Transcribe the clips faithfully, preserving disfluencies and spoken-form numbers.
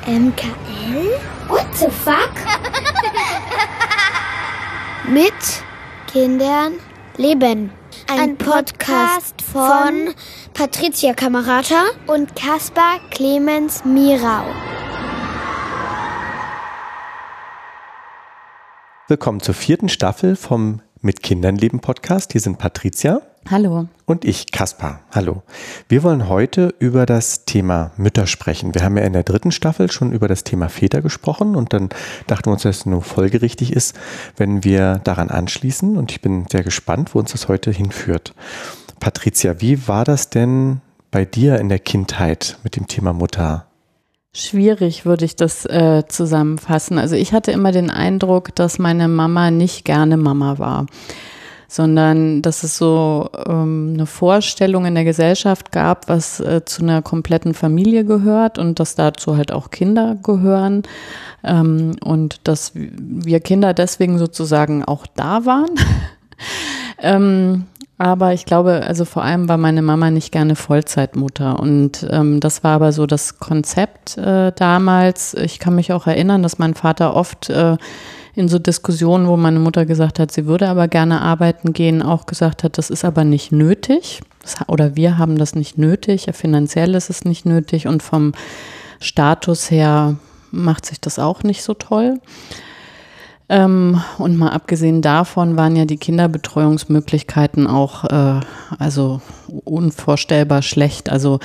M K L? What the fuck? Mit Kindern leben. Ein, Ein Podcast von Patricia Kamerata und Kaspar Clemens Mirau. Willkommen zur vierten Staffel vom Mit Kindern leben Podcast. Hier sind Patricia. Hallo. Und ich, Kaspar. Hallo. Wir wollen heute über das Thema Mütter sprechen. Wir haben ja in der dritten Staffel schon über das Thema Väter gesprochen und dann dachten wir uns, dass es nur folgerichtig ist, wenn wir daran anschließen. Und ich bin sehr gespannt, wo uns das heute hinführt. Patricia, wie war das denn bei dir in der Kindheit mit dem Thema Mutter? Schwierig würde ich das äh, zusammenfassen. Also ich hatte immer den Eindruck, dass meine Mama nicht gerne Mama war, sondern dass es so ähm, eine Vorstellung in der Gesellschaft gab, was äh, zu einer kompletten Familie gehört und dass dazu halt auch Kinder gehören ähm, und dass wir Kinder deswegen sozusagen auch da waren. ähm, Aber ich glaube, also vor allem war meine Mama nicht gerne Vollzeitmutter und ähm, das war aber so das Konzept äh, damals. Ich kann mich auch erinnern, dass mein Vater oft äh, in so Diskussionen, wo meine Mutter gesagt hat, sie würde aber gerne arbeiten gehen, auch gesagt hat, das ist aber nicht nötig das, oder wir haben das nicht nötig, finanziell ist es nicht nötig und vom Status her macht sich das auch nicht so toll. Ähm, und mal abgesehen davon waren ja die Kinderbetreuungsmöglichkeiten auch äh, also unvorstellbar schlecht. Also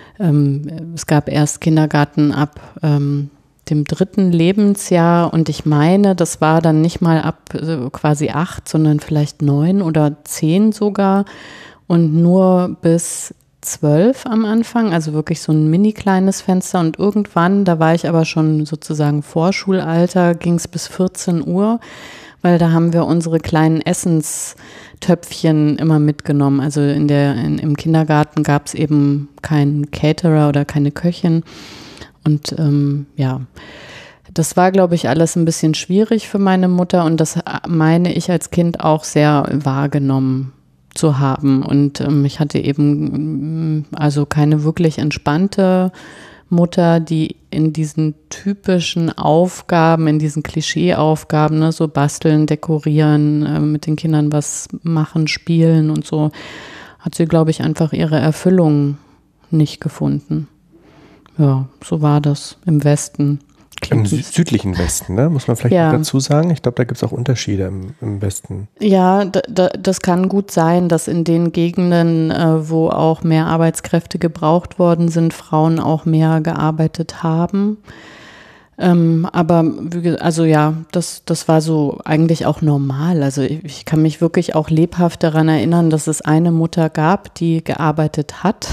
ähm, es gab erst Kindergarten ab ähm, dem dritten Lebensjahr und ich meine, das war dann nicht mal ab äh, quasi acht, sondern vielleicht neun oder zehn sogar und nur bis zwölf am Anfang, also wirklich so ein mini kleines Fenster und irgendwann, da war ich aber schon sozusagen Vorschulalter, ging es bis vierzehn Uhr, weil da haben wir unsere kleinen Essenstöpfchen immer mitgenommen. Also in der, in, im Kindergarten gab es eben keinen Caterer oder keine Köchin und ähm, ja, das war, glaube ich, alles ein bisschen schwierig für meine Mutter und das meine ich als Kind auch sehr wahrgenommen zu haben und ähm, ich hatte eben also keine wirklich entspannte Mutter, die in diesen typischen Aufgaben, in diesen Klischee-Aufgaben, ne, so basteln, dekorieren, äh, mit den Kindern was machen, spielen und so, hat sie, glaube ich, einfach ihre Erfüllung nicht gefunden. Ja, so war das im Westen. Im sü- südlichen Westen, ne? Muss man vielleicht ja. dazu sagen. Ich glaube, da gibt es auch Unterschiede im, im Westen. Ja, da, da, das kann gut sein, dass in den Gegenden, äh, wo auch mehr Arbeitskräfte gebraucht worden sind, Frauen auch mehr gearbeitet haben. Ähm, aber also ja, das, das war so eigentlich auch normal. Also ich, ich kann mich wirklich auch lebhaft daran erinnern, dass es eine Mutter gab, die gearbeitet hat,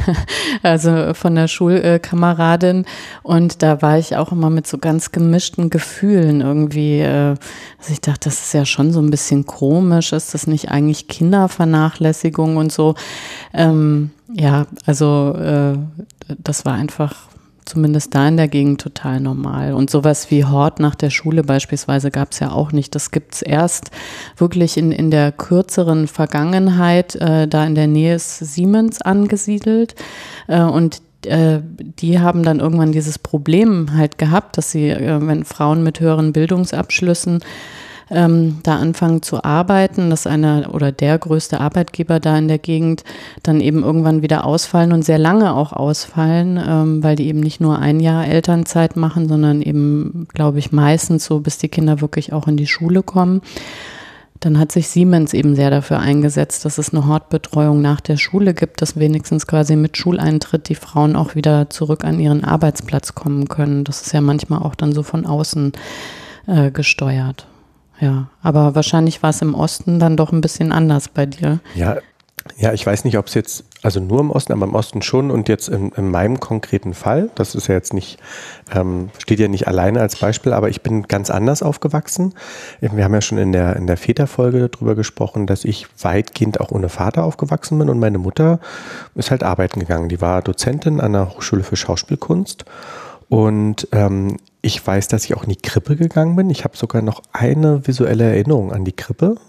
also von der Schulkameradin. Und da war ich auch immer mit so ganz gemischten Gefühlen irgendwie. Äh, also ich dachte, das ist ja schon so ein bisschen komisch. Ist das nicht eigentlich Kindervernachlässigung und so? Ähm, ja, also äh, das war einfach zumindest da in der Gegend total normal. Und sowas wie Hort nach der Schule beispielsweise gab es ja auch nicht. Das gibt es erst wirklich in, in der kürzeren Vergangenheit. Äh, da in der Nähe ist Siemens angesiedelt. Äh, und äh, die haben dann irgendwann dieses Problem halt gehabt, dass sie, äh, wenn Frauen mit höheren Bildungsabschlüssen Ähm, da anfangen zu arbeiten, dass einer oder der größte Arbeitgeber da in der Gegend dann eben irgendwann wieder ausfallen und sehr lange auch ausfallen, ähm, weil die eben nicht nur ein Jahr Elternzeit machen, sondern eben, glaube ich, meistens so, bis die Kinder wirklich auch in die Schule kommen. Dann hat sich Siemens eben sehr dafür eingesetzt, dass es eine Hortbetreuung nach der Schule gibt, dass wenigstens quasi mit Schuleintritt die Frauen auch wieder zurück an ihren Arbeitsplatz kommen können. Das ist ja manchmal auch dann so von außen äh, gesteuert. Ja, aber wahrscheinlich war es im Osten dann doch ein bisschen anders bei dir. Ja, ja, ich weiß nicht, ob es jetzt, also nur im Osten, aber im Osten schon und jetzt in, in meinem konkreten Fall, das ist ja jetzt nicht, ähm, steht ja nicht alleine als Beispiel, aber ich bin ganz anders aufgewachsen. Wir haben ja schon in der, in der Väterfolge darüber gesprochen, dass ich weitgehend auch ohne Vater aufgewachsen bin und meine Mutter ist halt arbeiten gegangen. Die war Dozentin an der Hochschule für Schauspielkunst und ähm, ich weiß, dass ich auch in die Krippe gegangen bin. Ich habe sogar noch eine visuelle Erinnerung an die Krippe,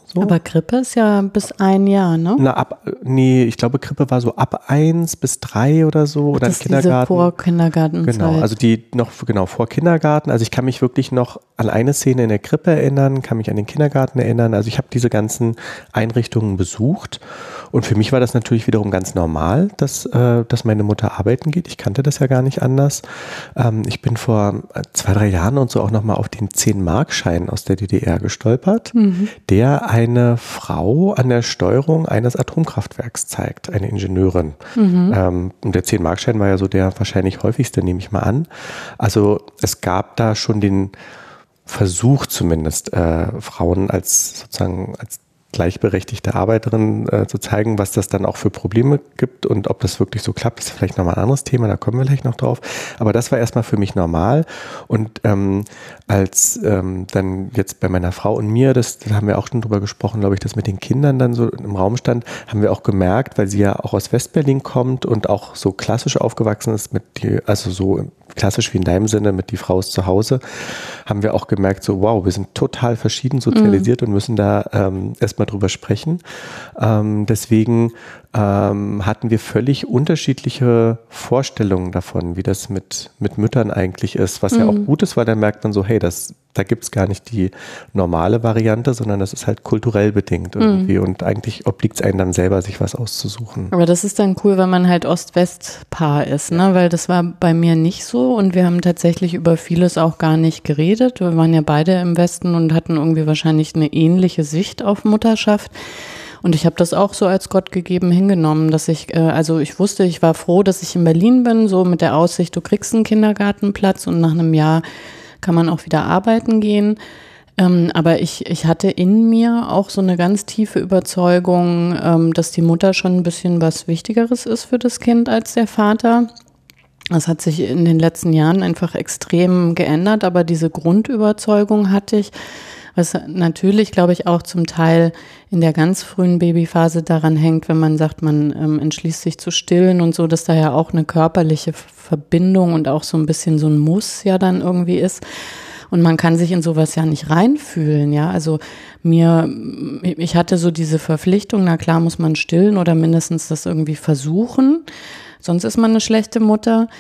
So. Aber Krippe ist ja bis ein Jahr, ne? Na, ab, nee, ich glaube, Krippe war so ab eins bis drei oder so. Oder das ist Kindergarten. Diese Vor-Kindergartenzeit. Genau, also die noch, genau, vor Kindergarten. Also ich kann mich wirklich noch an eine Szene in der Krippe erinnern, kann mich an den Kindergarten erinnern. Also ich habe diese ganzen Einrichtungen besucht. Und für mich war das natürlich wiederum ganz normal, dass, äh, dass meine Mutter arbeiten geht. Ich kannte das ja gar nicht anders. Ähm, ich bin vor zwei, drei Jahren und so auch nochmal auf den zehn-Mark-Schein aus der D D R gestolpert, mhm. der eine Frau an der Steuerung eines Atomkraftwerks zeigt, eine Ingenieurin. Mhm. Ähm, und der zehn-Mark-Schein war ja so der wahrscheinlich häufigste, nehme ich mal an. Also es gab da schon den Versuch zumindest, äh, Frauen als sozusagen als gleichberechtigte Arbeiterin äh, zu zeigen, was das dann auch für Probleme gibt und ob das wirklich so klappt, ist vielleicht nochmal ein anderes Thema, da kommen wir gleich noch drauf. Aber das war erstmal für mich normal und ähm, als ähm, dann jetzt bei meiner Frau und mir, das, da haben wir auch schon drüber gesprochen, glaube ich, das mit den Kindern dann so im Raum stand, haben wir auch gemerkt, weil sie ja auch aus Westberlin kommt und auch so klassisch aufgewachsen ist, mit die, also so klassisch wie in deinem Sinne, mit die Frau ist zu Hause, haben wir auch gemerkt, so wow, wir sind total verschieden sozialisiert mhm. und müssen da ähm, erstmal drüber sprechen. Ähm, deswegen ähm, hatten wir völlig unterschiedliche Vorstellungen davon, wie das mit, mit Müttern eigentlich ist, was mhm. ja auch gut ist, weil dann merkt man so, hey, das, da gibt es gar nicht die normale Variante, sondern das ist halt kulturell bedingt irgendwie mhm. und eigentlich obliegt es einem dann selber, sich was auszusuchen. Aber das ist dann cool, wenn man halt Ost-West-Paar ist, ne? Weil das war bei mir nicht so und wir haben tatsächlich über vieles auch gar nicht geredet. Wir waren ja beide im Westen und hatten irgendwie wahrscheinlich eine ähnliche Sicht auf Mutterschaft. Und ich habe das auch so als Gott gegeben hingenommen, dass ich, äh, also ich wusste, ich war froh, dass ich in Berlin bin, so mit der Aussicht, du kriegst einen Kindergartenplatz und nach einem Jahr kann man auch wieder arbeiten gehen. Ähm, aber ich, ich hatte in mir auch so eine ganz tiefe Überzeugung, ähm, dass die Mutter schon ein bisschen was Wichtigeres ist für das Kind als der Vater. Das hat sich in den letzten Jahren einfach extrem geändert, aber diese Grundüberzeugung hatte ich, was natürlich, glaube ich, auch zum Teil in der ganz frühen Babyphase daran hängt, wenn man sagt, man ähm, entschließt sich zu stillen und so, dass da ja auch eine körperliche Verbindung und auch so ein bisschen so ein Muss ja dann irgendwie ist. Und man kann sich in sowas ja nicht reinfühlen, ja. Also mir, ich hatte so diese Verpflichtung, na klar muss man stillen oder mindestens das irgendwie versuchen, sonst ist man eine schlechte Mutter.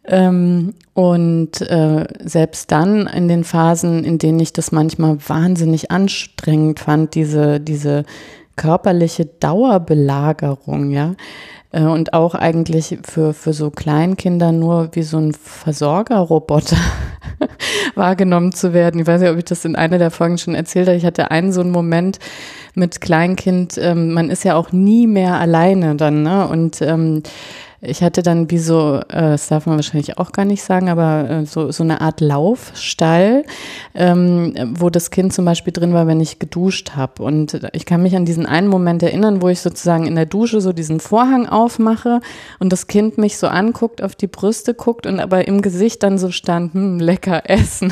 Ähm, und äh, selbst dann in den Phasen, in denen ich das manchmal wahnsinnig anstrengend fand, diese diese körperliche Dauerbelagerung, ja, äh, und auch eigentlich für für so Kleinkinder nur wie so ein Versorgerroboter wahrgenommen zu werden. Ich weiß nicht, ob ich das in einer der Folgen schon erzählt habe. Ich hatte einen so einen Moment mit Kleinkind, ähm, man ist ja auch nie mehr alleine dann, ne? Und ähm, ich hatte dann wie so, äh, das darf man wahrscheinlich auch gar nicht sagen, aber äh, so so eine Art Laufstall, ähm, wo das Kind zum Beispiel drin war, wenn ich geduscht habe. Und ich kann mich an diesen einen Moment erinnern, wo ich sozusagen in der Dusche so diesen Vorhang aufmache und das Kind mich so anguckt, auf die Brüste guckt und aber im Gesicht dann so stand, hm, lecker essen.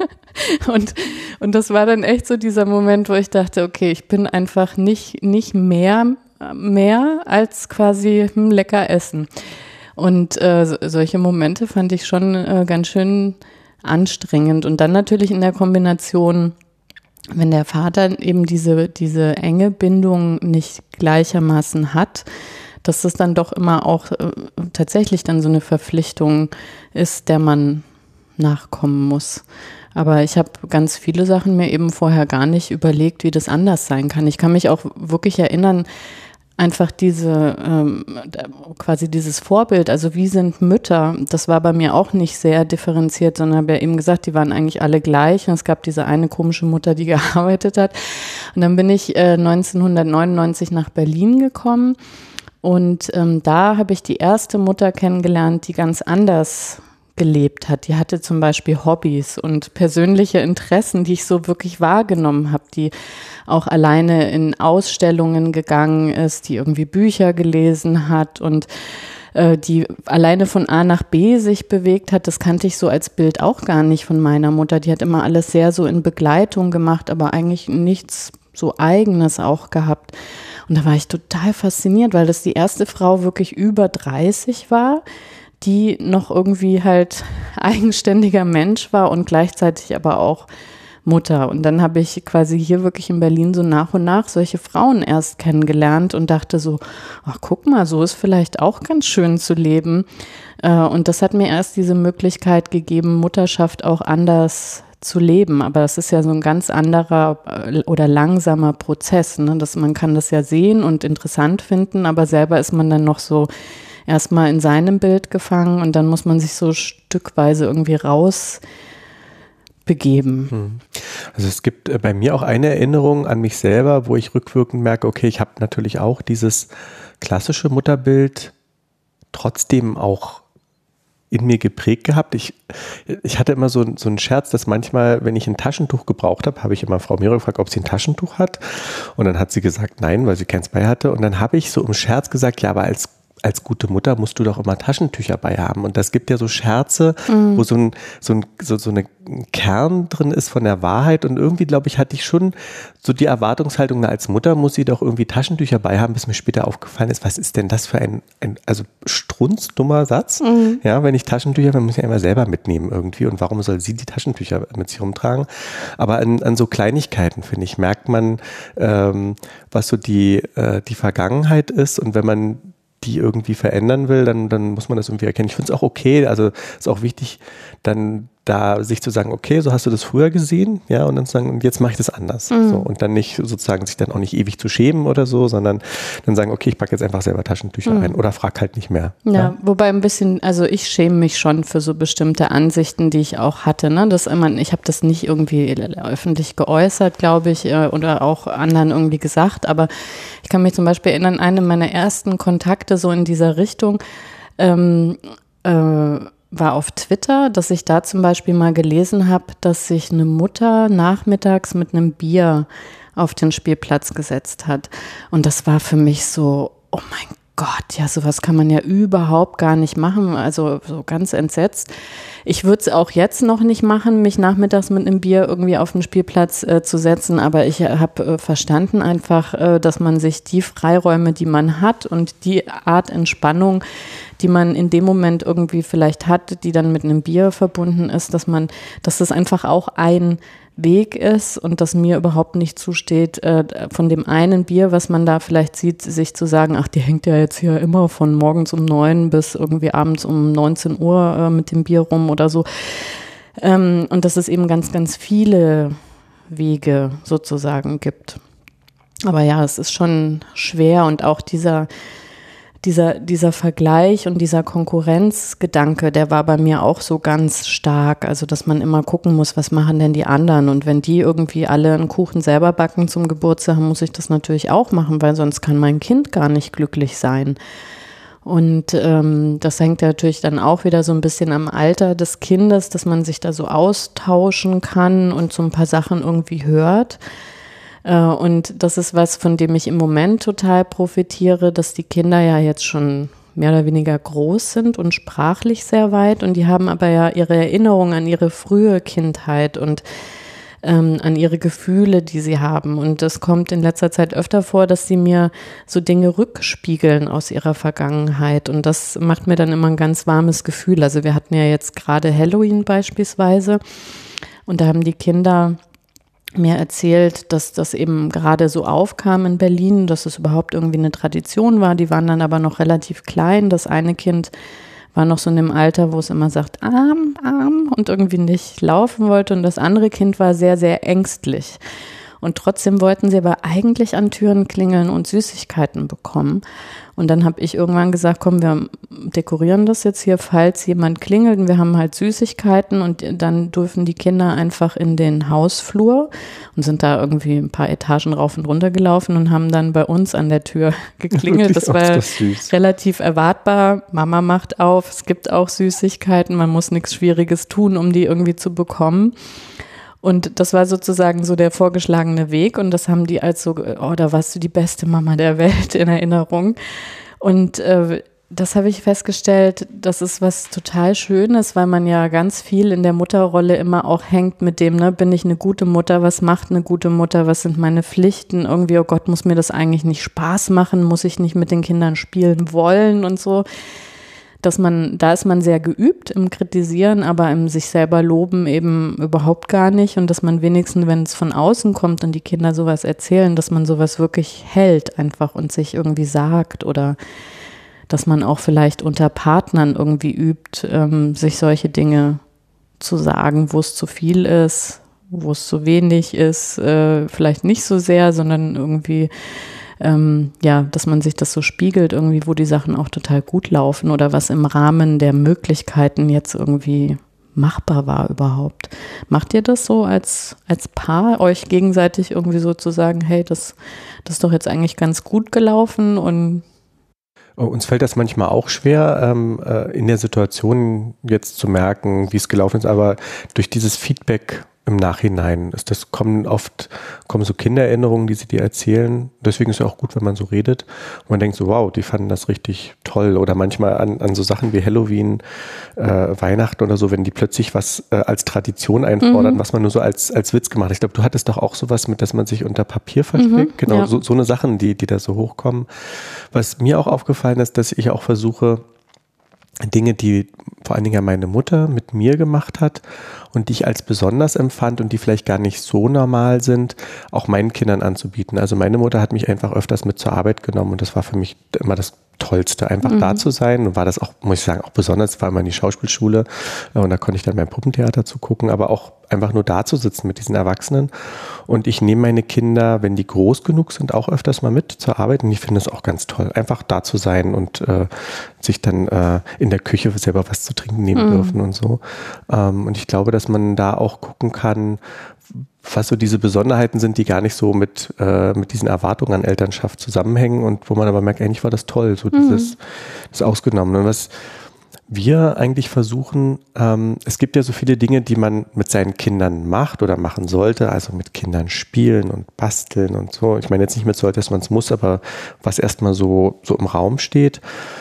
Und, und das war dann echt so dieser Moment, wo ich dachte, okay, ich bin einfach nicht, nicht mehr mehr als quasi hm, lecker essen. Und äh, so, solche Momente fand ich schon äh, ganz schön anstrengend. Und dann natürlich in der Kombination, wenn der Vater eben diese, diese enge Bindung nicht gleichermaßen hat, dass das dann doch immer auch äh, tatsächlich dann so eine Verpflichtung ist, der man nachkommen muss. Aber ich habe ganz viele Sachen mir eben vorher gar nicht überlegt, wie das anders sein kann. Ich kann mich auch wirklich erinnern, einfach diese, ähm, quasi dieses Vorbild, also wie sind Mütter, das war bei mir auch nicht sehr differenziert, sondern habe ja eben gesagt, die waren eigentlich alle gleich und es gab diese eine komische Mutter, die gearbeitet hat. Und dann bin ich äh, neunzehnhundertneunundneunzig nach Berlin gekommen und ähm, da habe ich die erste Mutter kennengelernt, die ganz anders gelebt hat. Die hatte zum Beispiel Hobbys und persönliche Interessen, die ich so wirklich wahrgenommen habe, die auch alleine in Ausstellungen gegangen ist, die irgendwie Bücher gelesen hat und äh, die alleine von A nach B sich bewegt hat. Das kannte ich so als Bild auch gar nicht von meiner Mutter. Die hat immer alles sehr so in Begleitung gemacht, aber eigentlich nichts so Eigenes auch gehabt. Und da war ich total fasziniert, weil das die erste Frau wirklich über dreißig war, die noch irgendwie halt eigenständiger Mensch war und gleichzeitig aber auch Mutter. Und dann habe ich quasi hier wirklich in Berlin so nach und nach solche Frauen erst kennengelernt und dachte so, ach guck mal, so ist vielleicht auch ganz schön zu leben. Und das hat mir erst diese Möglichkeit gegeben, Mutterschaft auch anders zu leben. Aber das ist ja so ein ganz anderer oder langsamer Prozess, ne? Dass man kann das ja sehen und interessant finden, aber selber ist man dann noch so erstmal in seinem Bild gefangen und dann muss man sich so stückweise irgendwie raus begeben. Also es gibt bei mir auch eine Erinnerung an mich selber, wo ich rückwirkend merke, okay, ich habe natürlich auch dieses klassische Mutterbild trotzdem auch in mir geprägt gehabt. Ich, ich hatte immer so, so einen Scherz, dass manchmal, wenn ich ein Taschentuch gebraucht habe, habe ich immer Frau Mira gefragt, ob sie ein Taschentuch hat. Und dann hat sie gesagt, nein, weil sie keins bei hatte. Und dann habe ich so im Scherz gesagt, ja, aber als als gute Mutter musst du doch immer Taschentücher bei haben. Und das gibt ja so Scherze, mhm. wo so ein, so ein, so, so eine Kern drin ist von der Wahrheit. Und irgendwie, glaube ich, hatte ich schon so die Erwartungshaltung, na, als Mutter muss sie doch irgendwie Taschentücher bei haben, bis mir später aufgefallen ist, was ist denn das für ein, ein also strunzdummer Satz? Mhm. Ja, wenn ich Taschentücher, dann muss ich ja immer selber mitnehmen irgendwie. Und warum soll sie die Taschentücher mit sich rumtragen? Aber an, an so Kleinigkeiten, finde ich, merkt man, ähm, was so die, äh, die Vergangenheit ist. Und wenn man die irgendwie verändern will, dann, dann muss man das irgendwie erkennen. Ich finde es auch okay, also ist auch wichtig, dann da sich zu sagen, okay, so hast du das früher gesehen, ja, und dann zu sagen, und jetzt mache ich das anders. Mhm. So, und dann nicht sozusagen sich dann auch nicht ewig zu schämen oder so, sondern dann sagen, okay, ich packe jetzt einfach selber Taschentücher mhm. ein oder frag halt nicht mehr. Ja, ja, wobei ein bisschen, also ich schäme mich schon für so bestimmte Ansichten, die ich auch hatte, ne, dass immer, ich habe das nicht irgendwie öffentlich geäußert, glaube ich, oder auch anderen irgendwie gesagt, aber ich kann mich zum Beispiel erinnern, eine meiner ersten Kontakte so in dieser Richtung, ähm, äh, war auf Twitter, dass ich da zum Beispiel mal gelesen habe, dass sich eine Mutter nachmittags mit einem Bier auf den Spielplatz gesetzt hat. Und das war für mich so, oh mein Gott, ja, sowas kann man ja überhaupt gar nicht machen, also so ganz entsetzt. Ich würde es auch jetzt noch nicht machen, mich nachmittags mit einem Bier irgendwie auf den Spielplatz äh, zu setzen, aber ich habe äh, verstanden einfach, äh, dass man sich die Freiräume, die man hat und die Art Entspannung, die man in dem Moment irgendwie vielleicht hat, die dann mit einem Bier verbunden ist, dass man, dass das einfach auch ein Weg ist und dass mir überhaupt nicht zusteht, äh, von dem einen Bier, was man da vielleicht sieht, sich zu sagen, ach, die hängt ja jetzt hier immer von morgens um neun bis irgendwie abends um neunzehn Uhr äh, mit dem Bier rum oder so. Ähm, und dass es eben ganz, ganz viele Wege sozusagen gibt. Aber ja, es ist schon schwer und auch dieser Dieser, dieser Vergleich und dieser Konkurrenzgedanke, der war bei mir auch so ganz stark. Also, dass man immer gucken muss, was machen denn die anderen? Und wenn die irgendwie alle einen Kuchen selber backen zum Geburtstag, muss ich das natürlich auch machen, weil sonst kann mein Kind gar nicht glücklich sein. Und ähm, das hängt ja natürlich dann auch wieder so ein bisschen am Alter des Kindes, dass man sich da so austauschen kann und so ein paar Sachen irgendwie hört. Und das ist was, von dem ich im Moment total profitiere, dass die Kinder ja jetzt schon mehr oder weniger groß sind und sprachlich sehr weit. Und die haben aber ja ihre Erinnerungen an ihre frühe Kindheit und ähm, an ihre Gefühle, die sie haben. Und das kommt in letzter Zeit öfter vor, dass sie mir so Dinge rückspiegeln aus ihrer Vergangenheit. Und das macht mir dann immer ein ganz warmes Gefühl. Also wir hatten ja jetzt gerade Halloween beispielsweise und da haben die Kinder mir erzählt, dass das eben gerade so aufkam in Berlin, dass es überhaupt irgendwie eine Tradition war. Die waren dann aber noch relativ klein. Das eine Kind war noch so in dem Alter, wo es immer sagt, Arm, Arm und irgendwie nicht laufen wollte. Und das andere Kind war sehr, sehr ängstlich. Und trotzdem wollten sie aber eigentlich an Türen klingeln und Süßigkeiten bekommen. Und dann habe ich irgendwann gesagt, komm, wir dekorieren das jetzt hier, falls jemand klingelt. Und wir haben halt Süßigkeiten und dann dürfen die Kinder einfach in den Hausflur und sind da irgendwie ein paar Etagen rauf und runter gelaufen und haben dann bei uns an der Tür geklingelt. Das war das relativ erwartbar. Mama macht auf, es gibt auch Süßigkeiten, man muss nichts Schwieriges tun, um die irgendwie zu bekommen. Und das war sozusagen so der vorgeschlagene Weg und das haben die als so, oh, da warst du die beste Mama der Welt in Erinnerung. Und äh, das habe ich festgestellt, das ist was total Schönes, weil man ja ganz viel in der Mutterrolle immer auch hängt mit dem, ne, bin ich eine gute Mutter, was macht eine gute Mutter, was sind meine Pflichten, irgendwie, oh Gott, muss mir das eigentlich nicht Spaß machen, muss ich nicht mit den Kindern spielen wollen und so. dass man, da ist man sehr geübt im Kritisieren, aber im sich selber loben eben überhaupt gar nicht und dass man wenigstens, wenn es von außen kommt und die Kinder sowas erzählen, dass man sowas wirklich hält einfach und sich irgendwie sagt oder dass man auch vielleicht unter Partnern irgendwie übt, ähm, sich solche Dinge zu sagen, wo es zu viel ist, wo es zu wenig ist, äh, vielleicht nicht so sehr, sondern irgendwie Ähm, ja, dass man sich das so spiegelt, irgendwie, wo die Sachen auch total gut laufen oder was im Rahmen der Möglichkeiten jetzt irgendwie machbar war überhaupt. Macht ihr das so als, als Paar, euch gegenseitig irgendwie so zu sagen, hey, das, das ist doch jetzt eigentlich ganz gut gelaufen und uns fällt das manchmal auch schwer, ähm, äh, in der Situation jetzt zu merken, wie es gelaufen ist, aber durch dieses Feedback im Nachhinein ist das, kommen oft, kommen so Kindererinnerungen, die sie dir erzählen. Deswegen ist es ja auch gut, wenn man so redet. Und man denkt so, wow, die fanden das richtig toll. Oder manchmal an, an so Sachen wie Halloween, äh, Weihnachten oder so, wenn die plötzlich was äh, als Tradition einfordern, mhm. was man nur so als, als Witz gemacht hat. Ich glaube, du hattest doch auch sowas mit, dass man sich unter Papier versteckt. Mhm, genau, ja. so, so eine Sachen, die, die da so hochkommen. Was mir auch aufgefallen ist, dass ich auch versuche, Dinge, die vor allen Dingen ja meine Mutter mit mir gemacht hat und die ich als besonders empfand und die vielleicht gar nicht so normal sind, auch meinen Kindern anzubieten. Also meine Mutter hat mich einfach öfters mit zur Arbeit genommen und das war für mich immer das Tollste, einfach mhm. da zu sein. Und war das auch, muss ich sagen, auch besonders, war immer in die Schauspielschule und da konnte ich dann beim Puppentheater zugucken, aber auch einfach nur da zu sitzen mit diesen Erwachsenen. Und ich nehme meine Kinder, wenn die groß genug sind, auch öfters mal mit zur Arbeit und ich finde es auch ganz toll, einfach da zu sein und äh, sich dann äh, in der Küche selber was zu trinken nehmen mhm. dürfen und so. Ähm, und ich glaube, dass man da auch gucken kann, was so diese Besonderheiten sind, die gar nicht so mit, äh, mit diesen Erwartungen an Elternschaft zusammenhängen und wo man aber merkt, eigentlich war das toll, so dieses, mhm. das Ausgenommen. Und was wir eigentlich versuchen, ähm, es gibt ja so viele Dinge, die man mit seinen Kindern macht oder machen sollte, also mit Kindern spielen und basteln und so. Ich meine jetzt nicht mit sollte, dass man es muss, aber was erstmal so, so im Raum steht.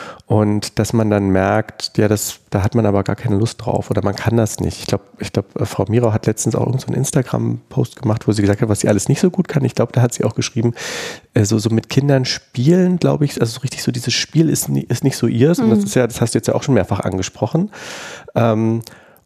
Und dass man dann merkt, ja, das, da hat man aber gar keine Lust drauf oder man kann das nicht. Ich glaube, ich glaube, Frau Mirau hat letztens auch irgendeinen so einen Instagram-Post gemacht, wo sie gesagt hat, was sie alles nicht so gut kann. Ich glaube, da hat sie auch geschrieben, äh, so, so mit Kindern spielen, glaube ich, also so richtig so dieses Spiel ist, nie, ist nicht so ihrs. Mhm. Und das ist ja, das hast du jetzt ja auch schon mehrfach angesprochen. Ähm,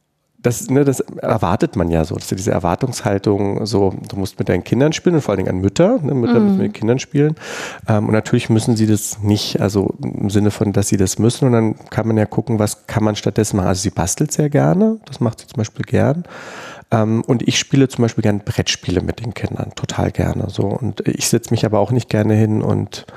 Das, ne, das erwartet man ja so, dass diese Erwartungshaltung so, du musst mit deinen Kindern spielen und vor allen Dingen an Mütter, ne, Mütter mm. müssen mit den Kindern spielen ähm, und natürlich müssen sie das nicht, also im Sinne von, dass sie das müssen und dann kann man ja gucken, was kann man stattdessen machen. Also sie bastelt sehr gerne, das macht sie zum Beispiel gern ähm, und ich spiele zum Beispiel gern Brettspiele mit den Kindern, total gerne so und ich setze mich aber auch nicht gerne hin und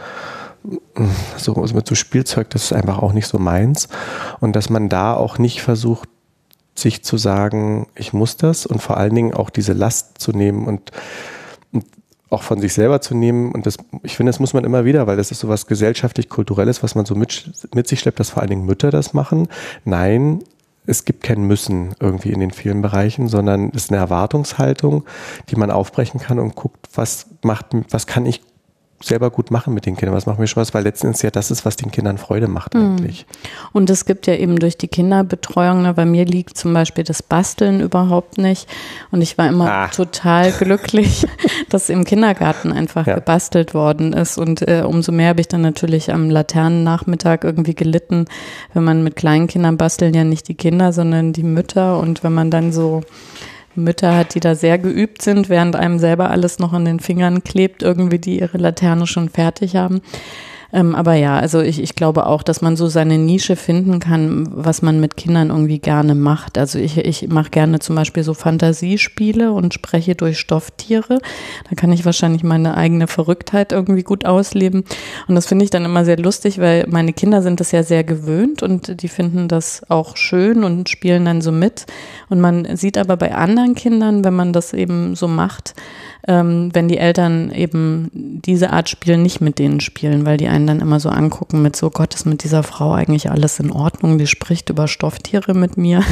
so mit so Spielzeug, das ist einfach auch nicht so meins und dass man da auch nicht versucht, sich zu sagen, ich muss das und vor allen Dingen auch diese Last zu nehmen und, und auch von sich selber zu nehmen und das, ich finde, das muss man immer wieder, weil das ist so was gesellschaftlich-kulturelles, was man so mit, mit sich schleppt, dass vor allen Dingen Mütter das machen. Nein, es gibt kein Müssen irgendwie in den vielen Bereichen, sondern es ist eine Erwartungshaltung, die man aufbrechen kann und guckt, was macht, was kann ich selber gut machen mit den Kindern, was macht mir Spaß, weil letztendlich ja das ist, was den Kindern Freude macht eigentlich. Und es gibt ja eben durch die Kinderbetreuung, ne, bei mir liegt zum Beispiel das Basteln überhaupt nicht und ich war immer ah. total glücklich, dass im Kindergarten einfach ja. gebastelt worden ist und äh, umso mehr habe ich dann natürlich am Laternennachmittag irgendwie gelitten, wenn man mit kleinen Kindern basteln ja nicht die Kinder, sondern die Mütter und wenn man dann so Mütter hat, die da sehr geübt sind, während einem selber alles noch an den Fingern klebt, irgendwie die ihre Laterne schon fertig haben. Ähm, aber ja, also ich, ich glaube auch, dass man so seine Nische finden kann, was man mit Kindern irgendwie gerne macht. Also ich, ich mache gerne zum Beispiel so Fantasiespiele und spreche durch Stofftiere. Da kann ich wahrscheinlich meine eigene Verrücktheit irgendwie gut ausleben. Und das finde ich dann immer sehr lustig, weil meine Kinder sind das ja sehr gewöhnt und die finden das auch schön und spielen dann so mit. Und man sieht aber bei anderen Kindern, wenn man das eben so macht, ähm, wenn die Eltern eben diese Art Spiel nicht mit denen spielen, weil die einen dann immer so angucken mit so, Gott, ist mit dieser Frau eigentlich alles in Ordnung, die spricht über Stofftiere mit mir.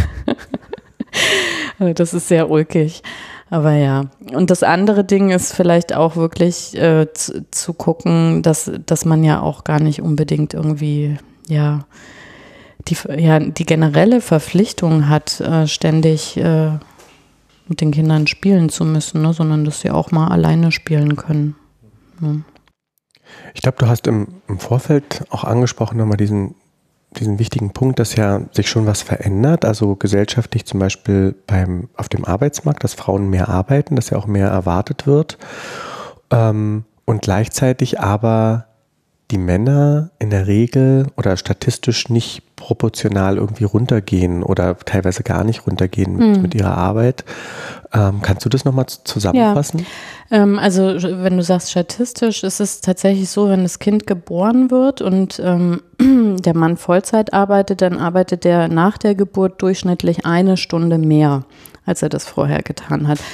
Das ist sehr ulkig. Aber ja, und das andere Ding ist vielleicht auch wirklich äh, zu, zu gucken, dass, dass man ja auch gar nicht unbedingt irgendwie, ja, die, ja, die generelle Verpflichtung hat, äh, ständig äh, mit den Kindern spielen zu müssen, ne, sondern dass sie auch mal alleine spielen können. Ja. Ich glaube, du hast im, im Vorfeld auch angesprochen, nochmal diesen diesen wichtigen Punkt, dass ja sich schon was verändert, also gesellschaftlich zum Beispiel beim, auf dem Arbeitsmarkt, dass Frauen mehr arbeiten, dass ja auch mehr erwartet wird ähm, und gleichzeitig aber die Männer in der Regel oder statistisch nicht proportional irgendwie runtergehen oder teilweise gar nicht runtergehen mit, mhm. mit ihrer Arbeit. Ähm, kannst du das nochmal zusammenfassen? Ja. Ähm, also wenn du sagst statistisch, ist es tatsächlich so, wenn das Kind geboren wird und ähm, der Mann Vollzeit arbeitet, dann arbeitet der nach der Geburt durchschnittlich eine Stunde mehr, als er das vorher getan hat.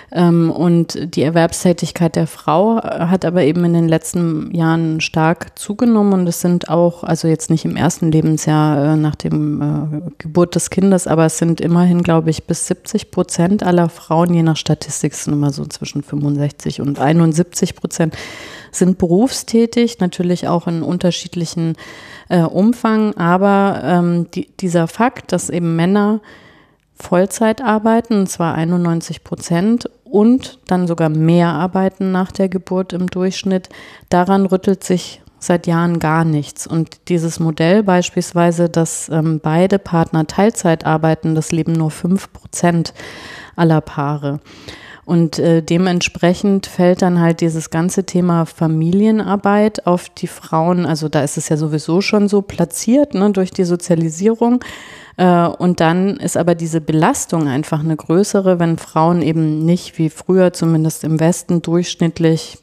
Und die Erwerbstätigkeit der Frau hat aber eben in den letzten Jahren stark zugenommen und es sind auch, also jetzt nicht im ersten Lebensjahr nach dem Geburt des Kindes, aber es sind immerhin, glaube ich, bis siebzig Prozent aller Frauen, je nach Statistik, sind immer so zwischen fünfundsechzig und einundsiebzig Prozent, sind berufstätig, natürlich auch in unterschiedlichen äh, Umfang, aber ähm, die, dieser Fakt, dass eben Männer Vollzeit arbeiten, und zwar einundneunzig Prozent, und dann sogar mehr arbeiten nach der Geburt im Durchschnitt, daran rüttelt sich seit Jahren gar nichts. Und dieses Modell beispielsweise, dass ähm, beide Partner Teilzeit arbeiten, das leben nur fünf Prozent aller Paare. Und äh, dementsprechend fällt dann halt dieses ganze Thema Familienarbeit auf die Frauen, also da ist es ja sowieso schon so platziert, ne, durch die Sozialisierung. Äh, und dann ist aber diese Belastung einfach eine größere, wenn Frauen eben nicht wie früher, zumindest im Westen, durchschnittlich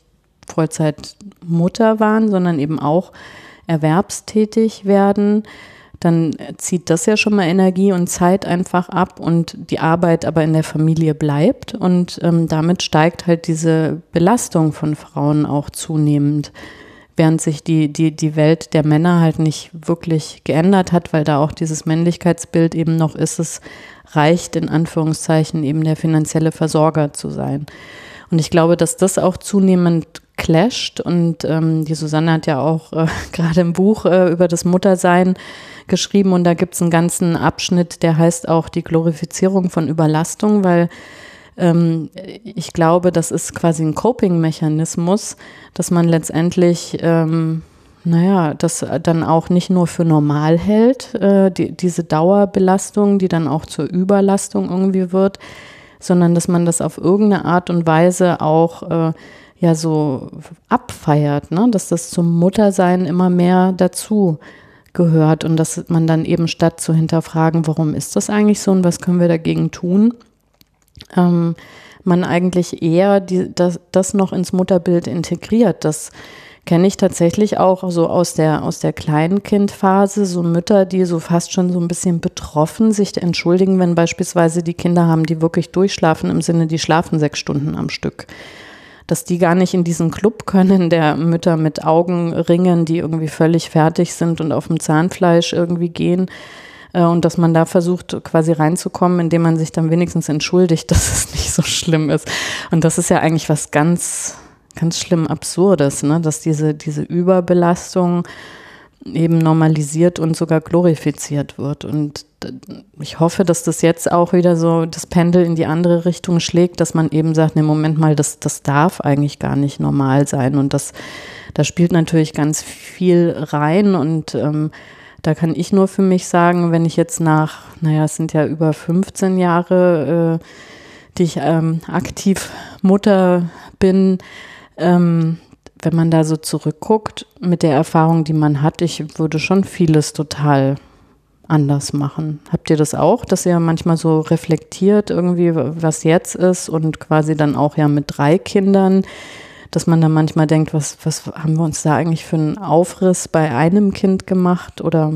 Vollzeitmutter waren, sondern eben auch erwerbstätig werden. Dann zieht das ja schon mal Energie und Zeit einfach ab und die Arbeit aber in der Familie bleibt und ähm, damit steigt halt diese Belastung von Frauen auch zunehmend, während sich die, die, die Welt der Männer halt nicht wirklich geändert hat, weil da auch dieses Männlichkeitsbild eben noch ist, es reicht in Anführungszeichen eben der finanzielle Versorger zu sein. Und ich glaube, dass das auch zunehmend clasht und ähm, die Susanne hat ja auch äh, gerade im Buch äh, über das Muttersein geschrieben und da gibt es einen ganzen Abschnitt, der heißt auch die Glorifizierung von Überlastung, weil ähm, ich glaube, das ist quasi ein Coping-Mechanismus, dass man letztendlich, ähm, naja, das dann auch nicht nur für normal hält, äh, die, diese Dauerbelastung, die dann auch zur Überlastung irgendwie wird, sondern dass man das auf irgendeine Art und Weise auch äh, ja so abfeiert, ne? Dass das zum Muttersein immer mehr dazu gehört und dass man dann eben statt zu hinterfragen, warum ist das eigentlich so und was können wir dagegen tun, ähm, man eigentlich eher die, das, das noch ins Mutterbild integriert. Das kenne ich tatsächlich auch so aus der, aus der Kleinkindphase, so Mütter, die so fast schon so ein bisschen betroffen sich entschuldigen, wenn beispielsweise die Kinder haben, die wirklich durchschlafen, im Sinne, die schlafen sechs Stunden am Stück. Dass die gar nicht in diesen Club können, der Mütter mit Augenringen, die irgendwie völlig fertig sind und auf dem Zahnfleisch irgendwie gehen. Und dass man da versucht, quasi reinzukommen, indem man sich dann wenigstens entschuldigt, dass es nicht so schlimm ist. Und das ist ja eigentlich was ganz, ganz schlimm Absurdes, ne? Dass diese, diese Überbelastung eben normalisiert und sogar glorifiziert wird. Und ich hoffe, dass das jetzt auch wieder so das Pendel in die andere Richtung schlägt, dass man eben sagt, ne, Moment mal, das, das darf eigentlich gar nicht normal sein. Und das, da spielt natürlich ganz viel rein. Und ähm, da kann ich nur für mich sagen, wenn ich jetzt nach, naja, es sind ja über fünfzehn Jahre, äh, die ich ähm, aktiv Mutter bin, ähm, wenn man da so zurückguckt mit der Erfahrung, die man hat, ich würde schon vieles total anders machen. Habt ihr das auch, dass ihr manchmal so reflektiert irgendwie, was jetzt ist und quasi dann auch ja mit drei Kindern, dass man dann manchmal denkt, was, was haben wir uns da eigentlich für einen Aufriss bei einem Kind gemacht oder?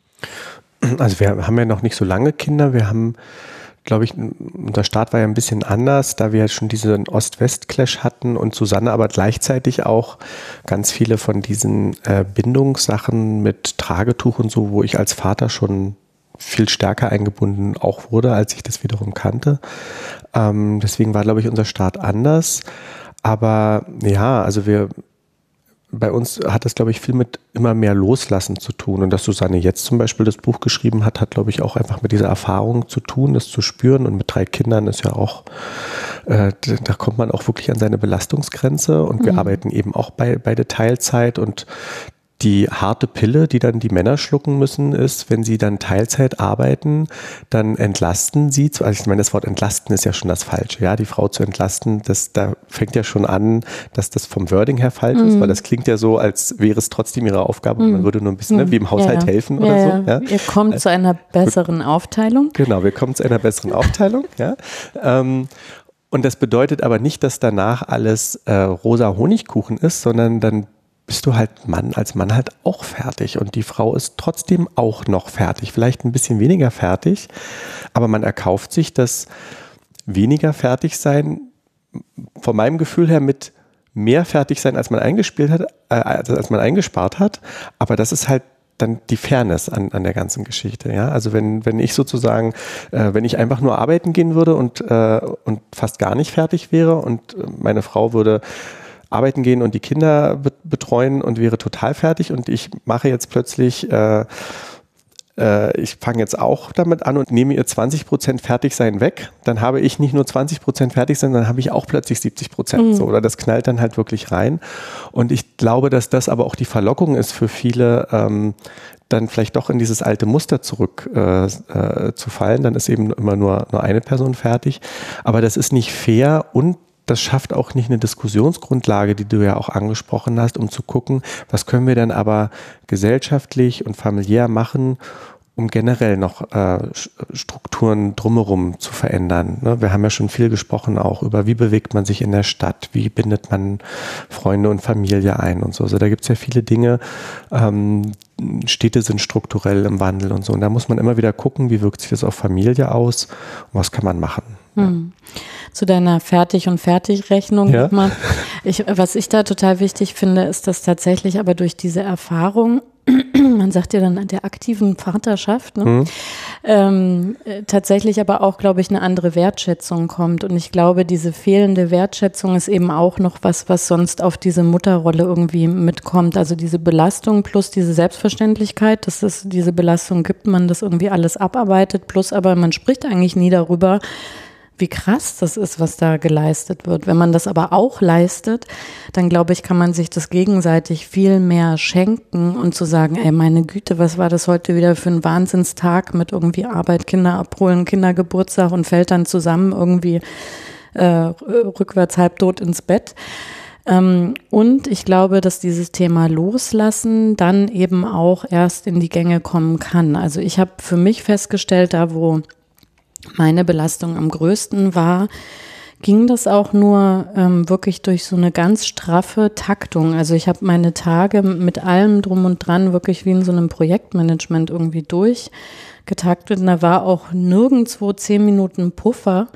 Also wir haben ja noch nicht so lange Kinder, wir haben, glaube ich, unser Start war ja ein bisschen anders, da wir ja schon diesen Ost-West-Clash hatten und Susanne aber gleichzeitig auch ganz viele von diesen äh, Bindungssachen mit Tragetuch und so, wo ich als Vater schon viel stärker eingebunden auch wurde, als ich das wiederum kannte. Ähm, deswegen war, glaube ich, unser Start anders. Aber ja, also wir bei uns hat das, glaube ich, viel mit immer mehr Loslassen zu tun. Und dass Susanne jetzt zum Beispiel das Buch geschrieben hat, hat, glaube ich, auch einfach mit dieser Erfahrung zu tun, das zu spüren. Und mit drei Kindern ist ja auch, äh, da kommt man auch wirklich an seine Belastungsgrenze. Und wir mhm. arbeiten eben auch bei, beide Teilzeit. Und Die harte Pille, die dann die Männer schlucken müssen, ist, wenn sie dann Teilzeit arbeiten, dann entlasten sie, also ich meine, das Wort entlasten ist ja schon das Falsche, ja, die Frau zu entlasten, das, da fängt ja schon an, dass das vom Wording her falsch mm. ist, weil das klingt ja so, als wäre es trotzdem ihre Aufgabe und mm. man würde nur ein bisschen, mm. ne, wie im Haushalt ja, ja. helfen ja, oder ja. so. Ja. Ihr kommt zu einer besseren Aufteilung. Genau, wir kommen zu einer besseren Aufteilung, ja. Ähm, und das bedeutet aber nicht, dass danach alles äh, rosa Honigkuchen ist, sondern dann bist du halt Mann, als Mann halt auch fertig und die Frau ist trotzdem auch noch fertig, vielleicht ein bisschen weniger fertig, aber man erkauft sich das weniger fertig sein, von meinem Gefühl her mit mehr fertig sein, als man eingespielt hat, äh, als man eingespart hat, aber das ist halt dann die Fairness an, an der ganzen Geschichte, ja, also wenn, wenn ich sozusagen, äh, wenn ich einfach nur arbeiten gehen würde und, äh, und fast gar nicht fertig wäre und meine Frau würde arbeiten gehen und die Kinder betreuen und wäre total fertig und ich mache jetzt plötzlich, äh, äh, ich fange jetzt auch damit an und nehme ihr zwanzig Prozent Fertigsein weg, dann habe ich nicht nur zwanzig Prozent Fertigsein, dann habe ich auch plötzlich siebzig Prozent. Mhm. So, oder das knallt dann halt wirklich rein und ich glaube, dass das aber auch die Verlockung ist für viele, ähm, dann vielleicht doch in dieses alte Muster zurück äh, äh, zu fallen, dann ist eben immer nur, nur eine Person fertig, aber das ist nicht fair und das schafft auch nicht eine Diskussionsgrundlage, die du ja auch angesprochen hast, um zu gucken, was können wir denn aber gesellschaftlich und familiär machen, um generell noch äh, Strukturen drumherum zu verändern. Ne? Wir haben ja schon viel gesprochen auch über, wie bewegt man sich in der Stadt, wie bindet man Freunde und Familie ein und so. Also da gibt es ja viele Dinge, ähm, Städte sind strukturell im Wandel und so. Und da muss man immer wieder gucken, wie wirkt sich das auf Familie aus und was kann man machen. Hm. Zu deiner Fertig- und Fertigrechnung. Ja. Mal. Ich, was ich da total wichtig finde, ist, dass tatsächlich aber durch diese Erfahrung, man sagt ja dann der aktiven Vaterschaft, ne? Mhm. ähm, tatsächlich aber auch, glaube ich, eine andere Wertschätzung kommt. Und ich glaube, diese fehlende Wertschätzung ist eben auch noch was, was sonst auf diese Mutterrolle irgendwie mitkommt. Also diese Belastung plus diese Selbstverständlichkeit, dass es diese Belastung gibt, man das irgendwie alles abarbeitet, plus aber man spricht eigentlich nie darüber, wie krass das ist, was da geleistet wird. Wenn man das aber auch leistet, dann glaube ich, kann man sich das gegenseitig viel mehr schenken und zu sagen, ey, meine Güte, was war das heute wieder für ein Wahnsinnstag mit irgendwie Arbeit, Kinder abholen, Kindergeburtstag und fällt dann zusammen irgendwie äh, rückwärts halbtot ins Bett. Ähm, und ich glaube, dass dieses Thema Loslassen dann eben auch erst in die Gänge kommen kann. Also ich habe für mich festgestellt, da wo meine Belastung am größten war, ging das auch nur ähm, wirklich durch so eine ganz straffe Taktung. Also ich habe meine Tage mit allem drum und dran wirklich wie in so einem Projektmanagement irgendwie durchgetaktet. Und da war auch nirgendwo zehn Minuten Puffer.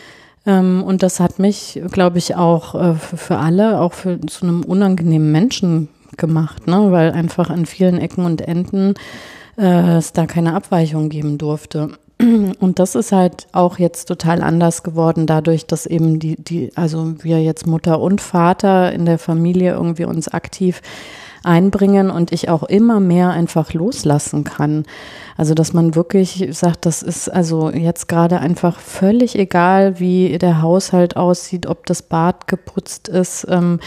Ähm, und das hat mich, glaube ich, auch äh, für, für alle, auch für zu einem unangenehmen Menschen gemacht, ne? Weil einfach an vielen Ecken und Enden äh, es da keine Abweichung geben durfte. Und das ist halt auch jetzt total anders geworden, dadurch, dass eben die, die, also wir jetzt Mutter und Vater in der Familie irgendwie uns aktiv einbringen und ich auch immer mehr einfach loslassen kann. Also, dass man wirklich sagt, das ist also jetzt gerade einfach völlig egal, wie der Haushalt aussieht, ob das Bad geputzt ist, ähm,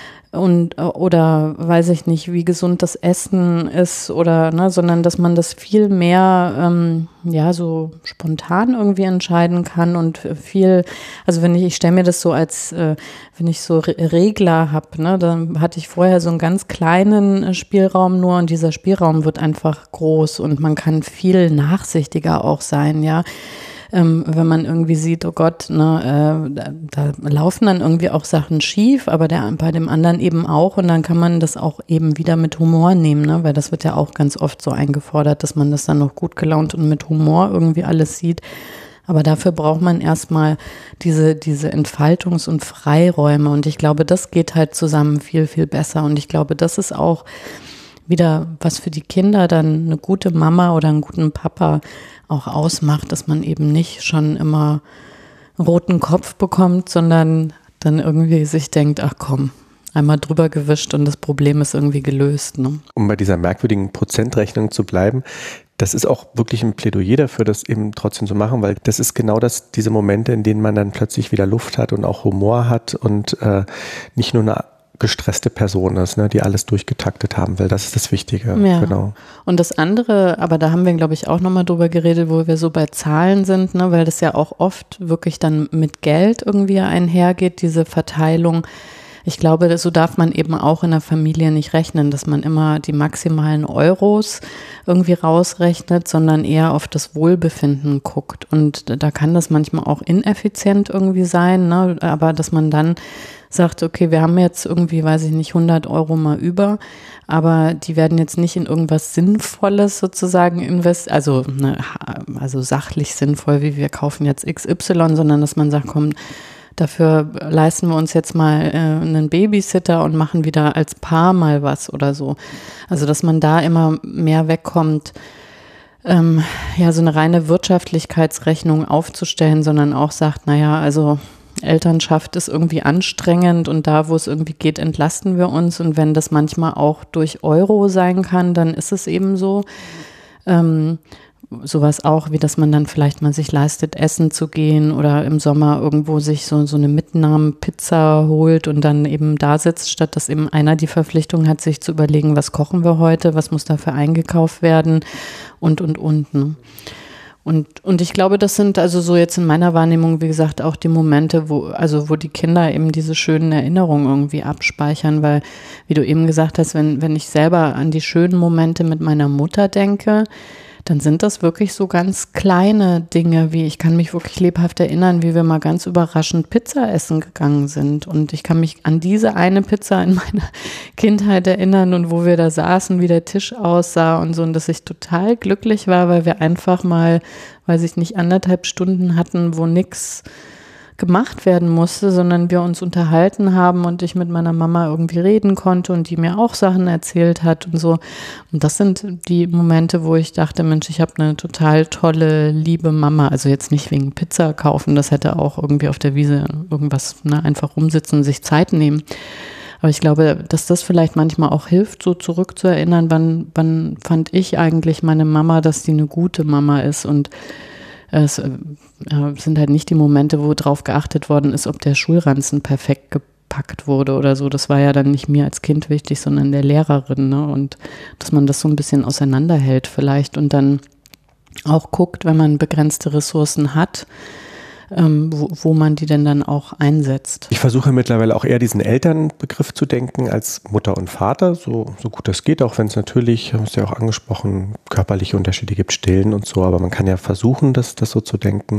und oder weiß ich nicht, wie gesund das Essen ist oder, ne, sondern dass man das viel mehr ähm, ja so spontan irgendwie entscheiden kann und viel, also wenn ich, ich stelle mir das so als, äh, wenn ich so Re- Regler habe, ne, dann hatte ich vorher so einen ganz kleinen Spielraum nur und dieser Spielraum wird einfach groß und man kann viel nachsichtiger auch sein, ja. Ähm, wenn man irgendwie sieht, oh Gott, ne, äh, da, da laufen dann irgendwie auch Sachen schief, aber der, bei dem anderen eben auch und dann kann man das auch eben wieder mit Humor nehmen, ne, weil das wird ja auch ganz oft so eingefordert, dass man das dann noch gut gelaunt und mit Humor irgendwie alles sieht. Aber dafür braucht man erstmal diese, diese Entfaltungs- und Freiräume und ich glaube, das geht halt zusammen viel, viel besser und ich glaube, das ist auch wieder was für die Kinder dann eine gute Mama oder einen guten Papa auch ausmacht, dass man eben nicht schon immer roten Kopf bekommt, sondern dann irgendwie sich denkt, ach komm, einmal drüber gewischt und das Problem ist irgendwie gelöst. Ne? Um bei dieser merkwürdigen Prozentrechnung zu bleiben, das ist auch wirklich ein Plädoyer dafür, das eben trotzdem zu machen, weil das ist genau das, diese Momente, in denen man dann plötzlich wieder Luft hat und auch Humor hat und äh, nicht nur eine gestresste Person ist, ne, die alles durchgetaktet haben will. Das ist das Wichtige. Ja. Genau. Und das andere, aber da haben wir, glaube ich, auch nochmal drüber geredet, wo wir so bei Zahlen sind, ne, weil das ja auch oft wirklich dann mit Geld irgendwie einhergeht, diese Verteilung. Ich glaube, so darf man eben auch in der Familie nicht rechnen, dass man immer die maximalen Euros irgendwie rausrechnet, sondern eher auf das Wohlbefinden guckt. Und da kann das manchmal auch ineffizient irgendwie sein, ne? Aber dass man dann sagt, okay, wir haben jetzt irgendwie, weiß ich nicht, hundert Euro mal über, aber die werden jetzt nicht in irgendwas Sinnvolles sozusagen investiert, also, ne, also sachlich sinnvoll, wie wir kaufen jetzt X Y, sondern dass man sagt, komm, dafür leisten wir uns jetzt mal äh, einen Babysitter und machen wieder als Paar mal was oder so. Also, dass man da immer mehr wegkommt, ähm, ja, so eine reine Wirtschaftlichkeitsrechnung aufzustellen, sondern auch sagt, naja, also Elternschaft ist irgendwie anstrengend und da, wo es irgendwie geht, entlasten wir uns. Und wenn das manchmal auch durch Euro sein kann, dann ist es eben so. Ähm, sowas auch, wie dass man dann vielleicht mal sich leistet, essen zu gehen oder im Sommer irgendwo sich so, so eine Mitnahme-Pizza holt und dann eben da sitzt, statt dass eben einer die Verpflichtung hat, sich zu überlegen, was kochen wir heute, was muss dafür eingekauft werden und, und, und. Ne? Und, und ich glaube, das sind also so jetzt in meiner Wahrnehmung, wie gesagt, auch die Momente, wo, also wo die Kinder eben diese schönen Erinnerungen irgendwie abspeichern, weil, wie du eben gesagt hast, wenn, wenn ich selber an die schönen Momente mit meiner Mutter denke, dann sind das wirklich so ganz kleine Dinge, wie ich kann mich wirklich lebhaft erinnern, wie wir mal ganz überraschend Pizza essen gegangen sind. Und ich kann mich an diese eine Pizza in meiner Kindheit erinnern und wo wir da saßen, wie der Tisch aussah und so. Und dass ich total glücklich war, weil wir einfach mal, weiß ich nicht, anderthalb Stunden hatten, wo nix gemacht werden musste, sondern wir uns unterhalten haben und ich mit meiner Mama irgendwie reden konnte und die mir auch Sachen erzählt hat und so. Und das sind die Momente, wo ich dachte, Mensch, ich habe eine total tolle, liebe Mama. Also jetzt nicht wegen Pizza kaufen, das hätte auch irgendwie auf der Wiese irgendwas, ne, einfach rumsitzen und sich Zeit nehmen. Aber ich glaube, dass das vielleicht manchmal auch hilft, so zurückzuerinnern, wann, wann fand ich eigentlich meine Mama, dass die eine gute Mama ist. Und es äh, sind halt nicht die Momente, wo drauf geachtet worden ist, ob der Schulranzen perfekt gepackt wurde oder so. Das war ja dann nicht mir als Kind wichtig, sondern der Lehrerin, ne? Und dass man das so ein bisschen auseinanderhält vielleicht und dann auch guckt, wenn man begrenzte Ressourcen hat, ähm, wo, wo man die denn dann auch einsetzt. Ich versuche mittlerweile auch eher diesen Elternbegriff zu denken als Mutter und Vater, so, so gut das geht, auch wenn es natürlich, du hast ja auch angesprochen, körperliche Unterschiede gibt, Stillen und so, aber man kann ja versuchen, das, das so zu denken,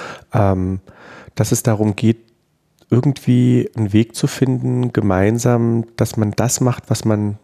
ähm, dass es darum geht, irgendwie einen Weg zu finden, gemeinsam, dass man das macht, was man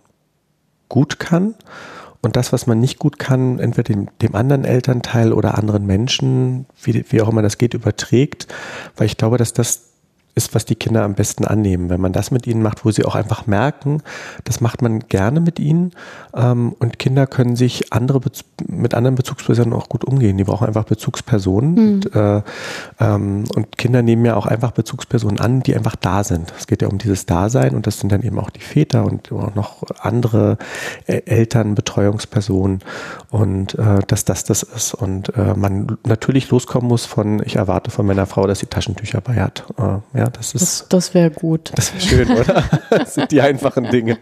gut kann. Und das, was man nicht gut kann, entweder dem, dem anderen Elternteil oder anderen Menschen, wie, wie auch immer das geht, überträgt. Weil ich glaube, dass das ist, was die Kinder am besten annehmen. Wenn man das mit ihnen macht, wo sie auch einfach merken, das macht man gerne mit ihnen. Ähm, und Kinder können sich andere Bez- mit anderen Bezugspersonen auch gut umgehen. Die brauchen einfach Bezugspersonen. Mhm. Und, äh, ähm, und Kinder nehmen ja auch einfach Bezugspersonen an, die einfach da sind. Es geht ja um dieses Dasein und das sind dann eben auch die Väter und auch noch andere äh, Eltern, Betreuungspersonen und äh, dass das das ist. Und äh, man natürlich loskommen muss von, ich erwarte von meiner Frau, dass sie Taschentücher bei hat. Äh, ja, das ist. Das, das wäre gut. Das wäre schön, oder? Das sind die einfachen Dinge.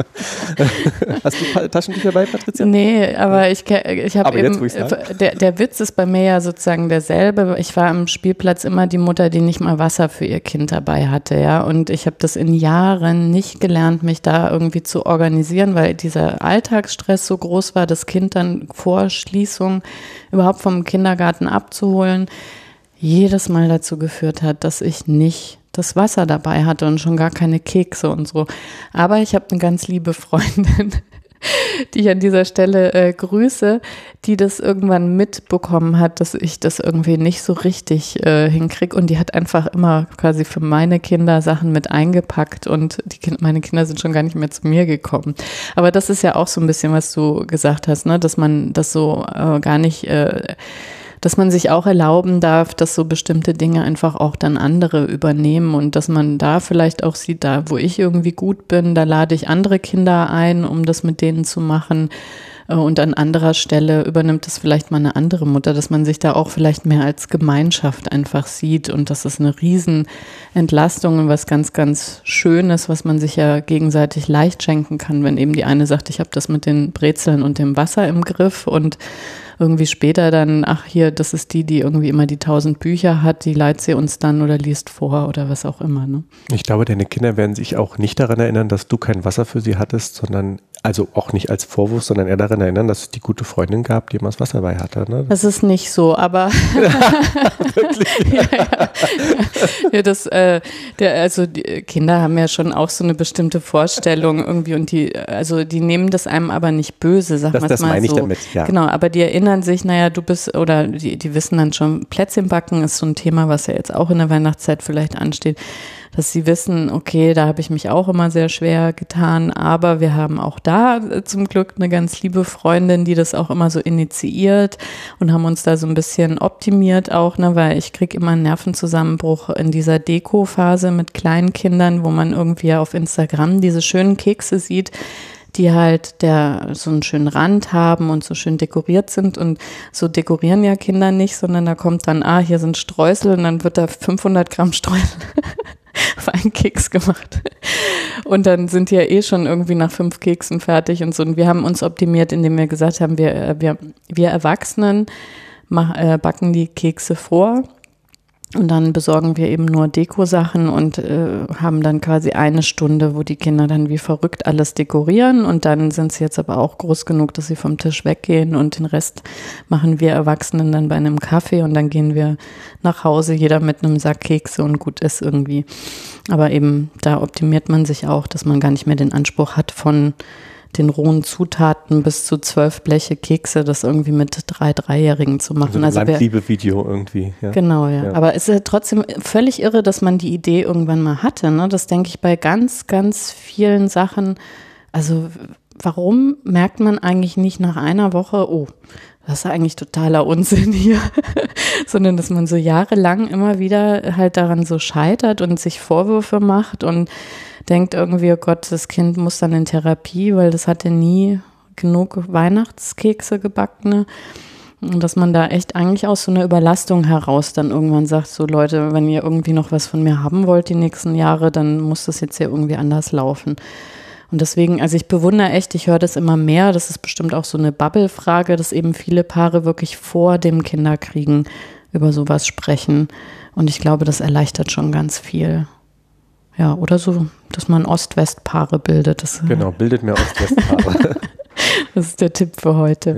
Hast du Taschentücher bei, Patricia? Nee, aber ich, ich habe eben, jetzt, der, der Witz ist bei mir ja sozusagen derselbe. Ich war am Spielplatz immer die Mutter, die nicht mal Wasser für ihr Kind dabei hatte, ja. Und ich habe das in Jahren nicht gelernt, mich da irgendwie zu organisieren, weil dieser Alltagsstress so groß war, das Kind dann vor Schließung überhaupt vom Kindergarten abzuholen, jedes Mal dazu geführt hat, dass ich nicht das Wasser dabei hatte und schon gar keine Kekse und so. Aber ich habe eine ganz liebe Freundin, die ich an dieser Stelle äh, grüße, die das irgendwann mitbekommen hat, dass ich das irgendwie nicht so richtig äh, hinkriege. Und die hat einfach immer quasi für meine Kinder Sachen mit eingepackt und die kind, meine Kinder sind schon gar nicht mehr zu mir gekommen. Aber das ist ja auch so ein bisschen, was du gesagt hast, ne, dass man das so äh, gar nicht... Äh, dass man sich auch erlauben darf, dass so bestimmte Dinge einfach auch dann andere übernehmen und dass man da vielleicht auch sieht, da wo ich irgendwie gut bin, da lade ich andere Kinder ein, um das mit denen zu machen. Und an anderer Stelle übernimmt es vielleicht mal eine andere Mutter, dass man sich da auch vielleicht mehr als Gemeinschaft einfach sieht und das ist eine Riesenentlastung und was ganz, ganz Schönes, was man sich ja gegenseitig leicht schenken kann, wenn eben die eine sagt, ich habe das mit den Brezeln und dem Wasser im Griff und irgendwie später dann, ach hier, das ist die, die irgendwie immer die tausend Bücher hat, die leiht sie uns dann oder liest vor oder was auch immer. Ne? Ich glaube, deine Kinder werden sich auch nicht daran erinnern, dass du kein Wasser für sie hattest, sondern, also auch nicht als Vorwurf, sondern eher daran erinnern, dass es die gute Freundin gab, die immer das Wasser dabei hatte. Ne? Das ist nicht so, aber Wirklich? ja, ja. ja, das, äh, der, also die Kinder haben ja schon auch so eine bestimmte Vorstellung irgendwie und die, also die nehmen das einem aber nicht böse, sag das, mal das mal meine so. ich damit, ja. Genau, aber die erinnern sich, naja, du bist, oder die, die wissen dann schon, Plätzchen backen ist so ein Thema, was ja jetzt auch in der Weihnachtszeit vielleicht ansteht, dass sie wissen, okay, da habe ich mich auch immer sehr schwer getan, aber wir haben auch da zum Glück eine ganz liebe Freundin, die das auch immer so initiiert und haben uns da so ein bisschen optimiert auch, ne, weil ich kriege immer einen Nervenzusammenbruch in dieser Deko-Phase mit kleinen Kindern, wo man irgendwie auf Instagram diese schönen Kekse sieht, die halt der so einen schönen Rand haben und so schön dekoriert sind und so dekorieren ja Kinder nicht, sondern da kommt dann, ah, hier sind Streusel und dann wird da fünfhundert Gramm Streusel auf einen Keks gemacht und dann sind die ja eh schon irgendwie nach fünf Keksen fertig und so und wir haben uns optimiert, indem wir gesagt haben, wir, wir, wir Erwachsenen mach, äh, backen die Kekse vor. Und dann besorgen wir eben nur Dekosachen und äh, haben dann quasi eine Stunde, wo die Kinder dann wie verrückt alles dekorieren und dann sind sie jetzt aber auch groß genug, dass sie vom Tisch weggehen und den Rest machen wir Erwachsenen dann bei einem Kaffee und dann gehen wir nach Hause, jeder mit einem Sack Kekse und gut ist irgendwie. Aber eben da optimiert man sich auch, dass man gar nicht mehr den Anspruch hat von den rohen Zutaten bis zu zwölf Bleche Kekse, das irgendwie mit drei Dreijährigen zu machen. Also ein Landliebe-Video irgendwie. Ja. Genau, ja. ja. Aber es ist ja trotzdem völlig irre, dass man die Idee irgendwann mal hatte. Ne? Das denke ich bei ganz, ganz vielen Sachen. Also warum merkt man eigentlich nicht nach einer Woche, oh, das ist eigentlich totaler Unsinn hier, sondern dass man so jahrelang immer wieder halt daran so scheitert und sich Vorwürfe macht und denkt irgendwie, oh Gott, das Kind muss dann in Therapie, weil das hatte nie genug Weihnachtskekse gebackene. Und dass man da echt eigentlich aus so einer Überlastung heraus dann irgendwann sagt, so Leute, wenn ihr irgendwie noch was von mir haben wollt die nächsten Jahre, dann muss das jetzt hier irgendwie anders laufen. Und deswegen, also ich bewundere echt, ich höre das immer mehr, das ist bestimmt auch so eine Bubble-Frage, dass eben viele Paare wirklich vor dem Kinderkriegen über sowas sprechen. Und ich glaube, das erleichtert schon ganz viel. Ja, oder so, dass man Ost-West-Paare bildet. Das, genau, bildet mehr Ost-West-Paare. Das ist der Tipp für heute.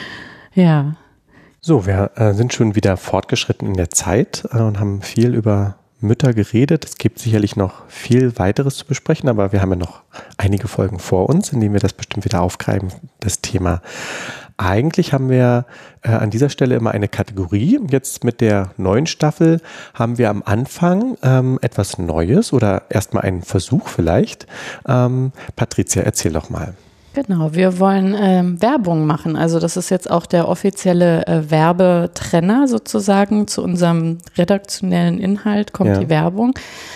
Ja. ja. So, wir äh, sind schon wieder fortgeschritten in der Zeit äh, und haben viel über Mütter geredet. Es gibt sicherlich noch viel weiteres zu besprechen, aber wir haben ja noch einige Folgen vor uns, in denen wir das bestimmt wieder aufgreifen, das Thema. Eigentlich haben wir äh, an dieser Stelle immer eine Kategorie. Jetzt mit der neuen Staffel haben wir am Anfang ähm, etwas Neues oder erstmal einen Versuch vielleicht. Ähm, Patricia, erzähl doch mal. Genau, wir wollen ähm, Werbung machen. Also das ist jetzt auch der offizielle äh, Werbetrenner sozusagen zu unserem redaktionellen Inhalt, kommt ja. die Werbung.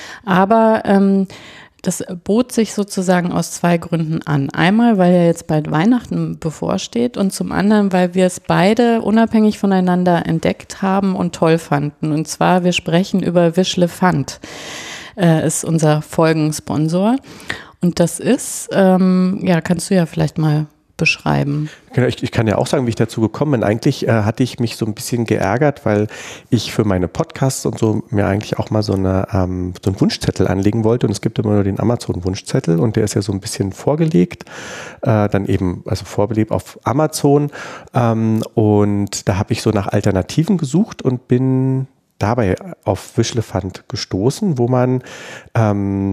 Aber ähm, das bot sich sozusagen aus zwei Gründen an. Einmal, weil ja jetzt bald Weihnachten bevorsteht und zum anderen, weil wir es beide unabhängig voneinander entdeckt haben und toll fanden. Und zwar, wir sprechen über Wischlefant, äh, ist unser Folgensponsor. Und das ist, ähm, ja, kannst du ja vielleicht mal beschreiben. Genau, ich, ich kann ja auch sagen, wie ich dazu gekommen bin. Eigentlich äh, hatte ich mich so ein bisschen geärgert, weil ich für meine Podcasts und so mir eigentlich auch mal so, eine, ähm, so einen Wunschzettel anlegen wollte. Und es gibt immer nur den Amazon-Wunschzettel und der ist ja so ein bisschen vorgelegt, äh, dann eben, also vorbelebt auf Amazon. Ähm, und da habe ich so nach Alternativen gesucht und bin dabei auf Wischlefant gestoßen, wo man ähm,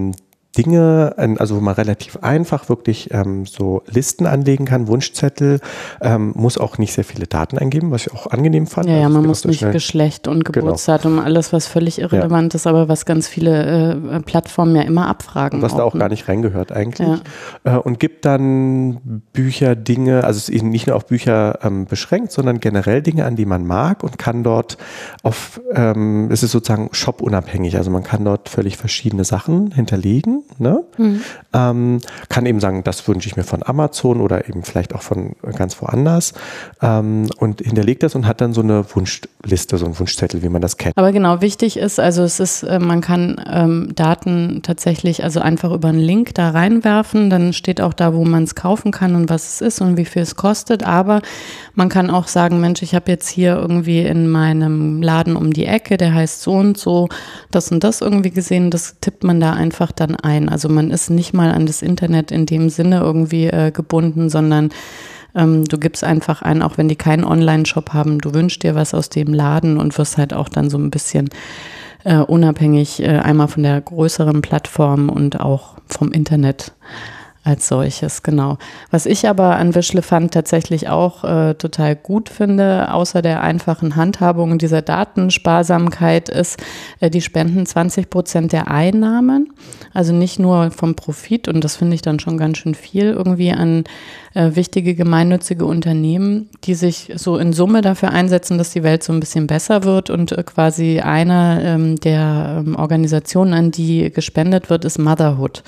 Dinge, also wo man relativ einfach wirklich ähm, so Listen anlegen kann, Wunschzettel, ähm, muss auch nicht sehr viele Daten eingeben, was ich auch angenehm fand. Ja, also ja, man muss nicht schnell. Geschlecht und Geburtsdatum, genau. alles, was völlig irrelevant ja. ist, aber was ganz viele äh, Plattformen ja immer abfragen. Und was auch, da auch ne? gar nicht reingehört eigentlich. Ja. Äh, und gibt dann Bücher, Dinge, also es ist eben nicht nur auf Bücher ähm, beschränkt, sondern generell Dinge, an die man mag und kann dort auf, ähm, es ist sozusagen shop-unabhängig, also man kann dort völlig verschiedene Sachen hinterlegen. Ne? Mhm. Ähm, kann eben sagen, das wünsche ich mir von Amazon oder eben vielleicht auch von ganz woanders ähm, und hinterlegt das und hat dann so eine Wunschliste, so einen Wunschzettel, wie man das kennt. Aber genau, wichtig ist, also es ist, man kann ähm, Daten tatsächlich also einfach über einen Link da reinwerfen, dann steht auch da, wo man es kaufen kann und was es ist und wie viel es kostet, aber man kann auch sagen, Mensch, ich habe jetzt hier irgendwie in meinem Laden um die Ecke, der heißt so und so, das und das irgendwie gesehen, das tippt man da einfach dann ein. Also man ist nicht mal an das Internet in dem Sinne irgendwie äh, gebunden, sondern ähm, du gibst einfach ein, auch wenn die keinen Online-Shop haben, du wünschst dir was aus dem Laden und wirst halt auch dann so ein bisschen äh, unabhängig äh, einmal von der größeren Plattform und auch vom Internet als solches, genau. Was ich aber an Wischlefant tatsächlich auch äh, total gut finde, außer der einfachen Handhabung dieser Datensparsamkeit, ist, äh, die spenden zwanzig Prozent der Einnahmen, also nicht nur vom Profit, und das finde ich dann schon ganz schön viel, irgendwie an äh, wichtige gemeinnützige Unternehmen, die sich so in Summe dafür einsetzen, dass die Welt so ein bisschen besser wird, und äh, quasi eine ähm, der ähm, Organisationen, an die gespendet wird, ist Motherhood.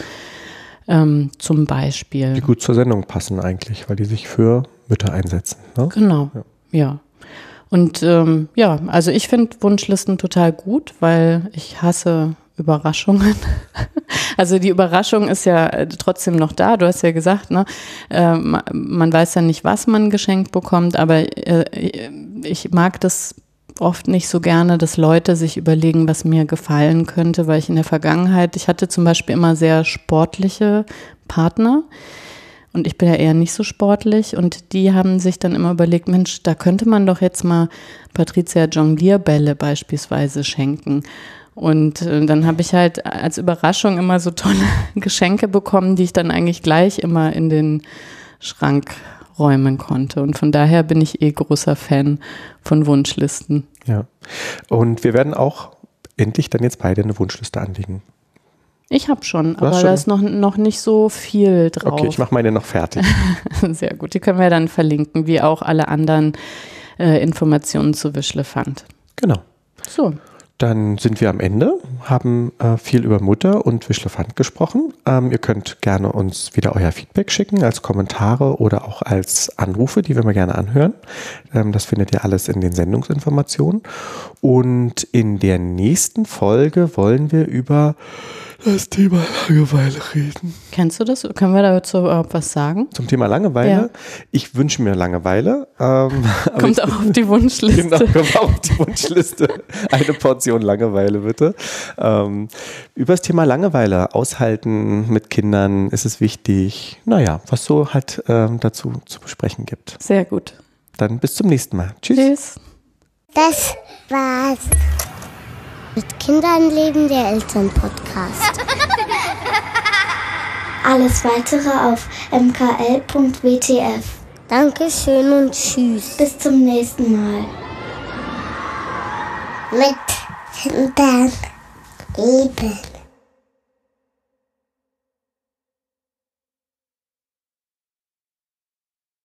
Ähm, zum Beispiel. Die gut zur Sendung passen eigentlich, weil die sich für Mütter einsetzen. Ne? Genau, ja. ja. Und ähm, ja, also ich finde Wunschlisten total gut, weil ich hasse Überraschungen. Also die Überraschung ist ja trotzdem noch da. Du hast ja gesagt, ne, äh, man weiß ja nicht, was man geschenkt bekommt, aber äh, ich mag das oft nicht so gerne, dass Leute sich überlegen, was mir gefallen könnte, weil ich in der Vergangenheit, ich hatte zum Beispiel immer sehr sportliche Partner und ich bin ja eher nicht so sportlich, und die haben sich dann immer überlegt, Mensch, da könnte man doch jetzt mal Patricia Jonglierbälle beispielsweise schenken. Und äh, dann habe ich halt als Überraschung immer so tolle Geschenke bekommen, die ich dann eigentlich gleich immer in den Schrank räumen konnte. Und von daher bin ich eh großer Fan von Wunschlisten. Ja. Und wir werden auch endlich dann jetzt beide eine Wunschliste anlegen. Ich habe schon, aber schon? Da ist noch, noch nicht so viel drauf. Okay, ich mache meine noch fertig. Sehr gut, die können wir dann verlinken, wie auch alle anderen äh, Informationen zu Wischlefant. Genau. So. Dann sind wir am Ende, haben äh, viel über Mutter und Wischlefant gesprochen. Ähm, ihr könnt gerne uns wieder euer Feedback schicken, als Kommentare oder auch als Anrufe, die wir mal gerne anhören. Ähm, das findet ihr alles in den Sendungsinformationen. Und in der nächsten Folge wollen wir über das Thema Langeweile reden. Kennst du das? Können wir dazu überhaupt was sagen? Zum Thema Langeweile? Ja. Ich wünsche mir Langeweile. Ähm, kommt auch auf die Wunschliste. Genau, kommt auch auf die Wunschliste. Eine Portion Langeweile, bitte. Ähm, über das Thema Langeweile, aushalten mit Kindern, ist es wichtig. Naja, was so halt ähm, dazu zu besprechen gibt. Sehr gut. Dann bis zum nächsten Mal. Tschüss. Tschüss. Das war's. Mit Kindern leben, der Elternpodcast. Alles weitere auf m k l punkt w t f. Dankeschön und tschüss. Bis zum nächsten Mal. Mit Kindern leben.